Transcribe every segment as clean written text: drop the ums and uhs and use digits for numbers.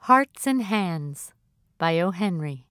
Hearts and Hands by O. Henry.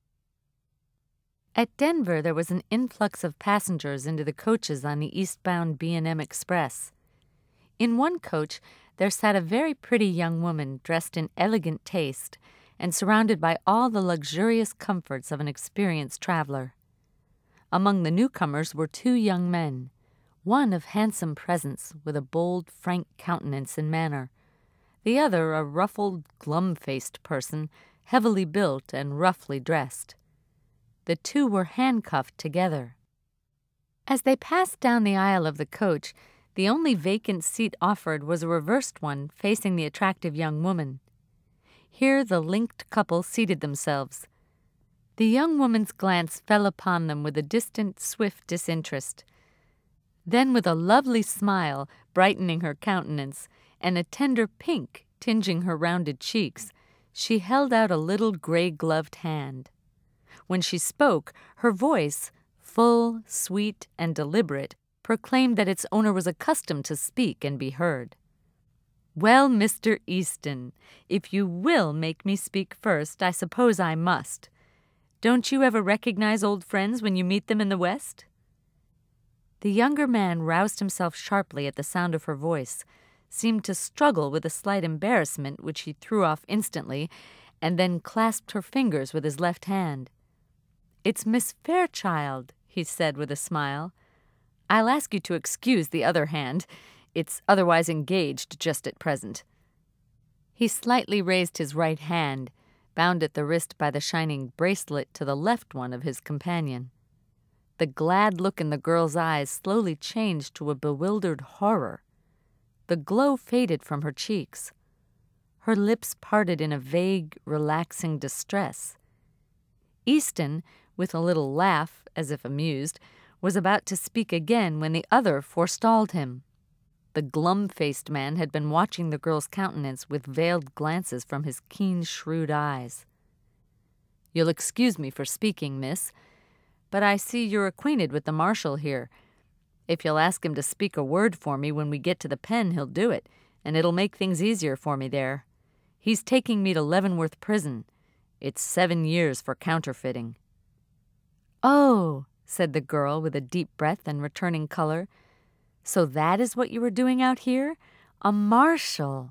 At Denver, there was an influx of passengers into the coaches on the eastbound B&M Express. In one coach, there sat a very pretty young woman dressed in elegant taste and surrounded by all the luxurious comforts of an experienced traveler. Among the newcomers were two young men, one of handsome presence with a bold, frank countenance and manner, the other a ruffled, glum-faced person, heavily built and roughly dressed. The two were handcuffed together. As they passed down the aisle of the coach, the only vacant seat offered was a reversed one facing the attractive young woman. Here the linked couple seated themselves. The young woman's glance fell upon them with a distant, swift disinterest. Then, with a lovely smile brightening her countenance and a tender pink tinging her rounded cheeks, she held out a little gray-gloved hand. When she spoke, her voice, full, sweet, and deliberate, proclaimed that its owner was accustomed to speak and be heard. "Well, Mr. Easton, if you will make me speak first, I suppose I must. Don't you ever recognize old friends when you meet them in the West?" The younger man roused himself sharply at the sound of her voice, seemed to struggle with a slight embarrassment which he threw off instantly, and then clasped her fingers with his left hand. "It's Miss Fairchild," he said with a smile. "I'll ask you to excuse the other hand. It's otherwise engaged just at present." He slightly raised his right hand, bound at the wrist by the shining bracelet to the left one of his companion. The glad look in the girl's eyes slowly changed to a bewildered horror. The glow faded from her cheeks. Her lips parted in a vague, relaxing distress. Easton, with a little laugh, as if amused, was about to speak again when the other forestalled him. The glum-faced man had been watching the girl's countenance with veiled glances from his keen, shrewd eyes. "You'll excuse me for speaking, miss, but I see you're acquainted with the marshal here. If you'll ask him to speak a word for me when we get to the pen, he'll do it, and it'll make things easier for me there. He's taking me to Leavenworth Prison. It's 7 years for counterfeiting." "Oh," said the girl with a deep breath and returning color. "So that is what you were doing out here? A marshal!"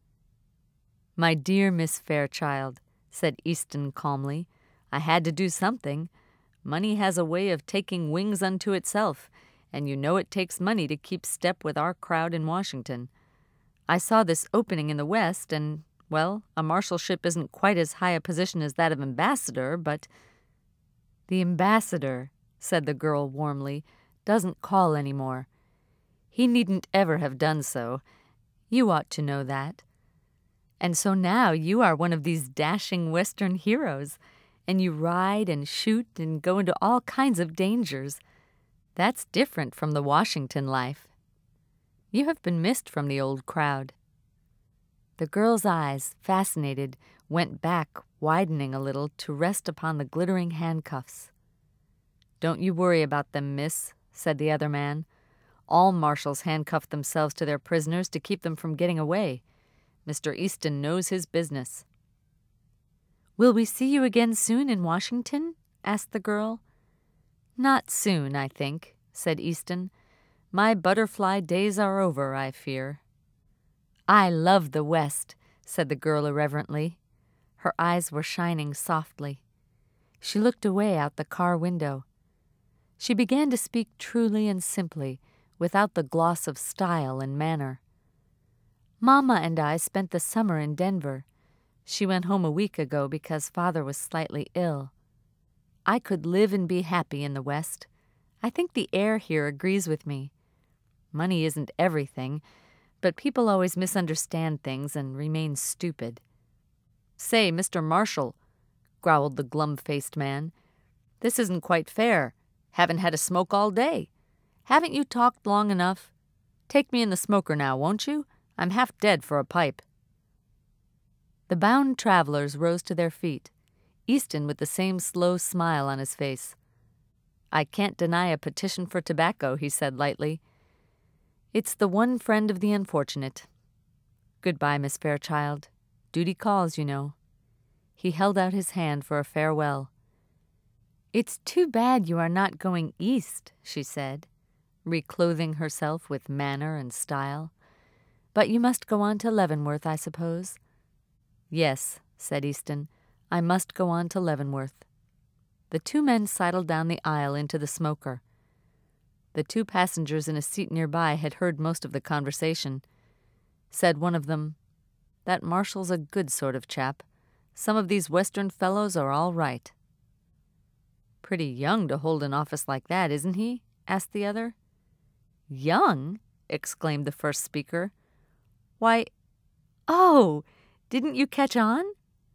"My dear Miss Fairchild," said Easton calmly, "I had to do something. Money has a way of taking wings unto itself, and you know it takes money to keep step with our crowd in Washington. I saw this opening in the West, and, well, a marshalship isn't quite as high a position as that of ambassador, but—" "The ambassador," said the girl warmly, "doesn't call any more. He needn't ever have done so. You ought to know that. And so now you are one of these dashing Western heroes, and you ride and shoot and go into all kinds of dangers. That's different from the Washington life. You have been missed from the old crowd." The girl's eyes, fascinated, went back, widening a little, to rest upon the glittering handcuffs. "Don't you worry about them, miss," said the other man. "All marshals handcuff themselves to their prisoners to keep them from getting away. Mr. Easton knows his business." "Will we see you again soon in Washington?" asked the girl. "Not soon, I think," said Easton. "My butterfly days are over, I fear." "I love the West," said the girl irreverently. Her eyes were shining softly. She looked away out the car window. She began to speak truly and simply, without the gloss of style and manner. "Mama and I spent the summer in Denver. She went home a week ago because Father was slightly ill. I could live and be happy in the West. I think the air here agrees with me. Money isn't everything, but people always misunderstand things and remain stupid." "Say, Mr. Marshal," growled the glum-faced man, "this isn't quite fair. Haven't had a smoke all day. Haven't you talked long enough? Take me in the smoker now, won't you? I'm half dead for a pipe." The bound travelers rose to their feet, Easton with the same slow smile on his face. "I can't deny a petition for tobacco," he said lightly. "It's the one friend of the unfortunate. Goodbye, Miss Fairchild. Duty calls, you know." He held out his hand for a farewell. "It's too bad you are not going east," she said, reclothing herself with manner and style. "But you must go on to Leavenworth, I suppose?" "Yes," said Easton, "I must go on to Leavenworth." The two men sidled down the aisle into the smoker. The two passengers in a seat nearby had heard most of the conversation. Said one of them, "That Marshall's a good sort of chap. Some of these Western fellows are all right." "Pretty young to hold an office like that, isn't he?" asked the other. "Young?" exclaimed the first speaker. "Why, oh, didn't you catch on?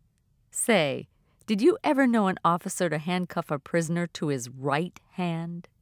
Say, did you ever know an officer to handcuff a prisoner to his right hand?"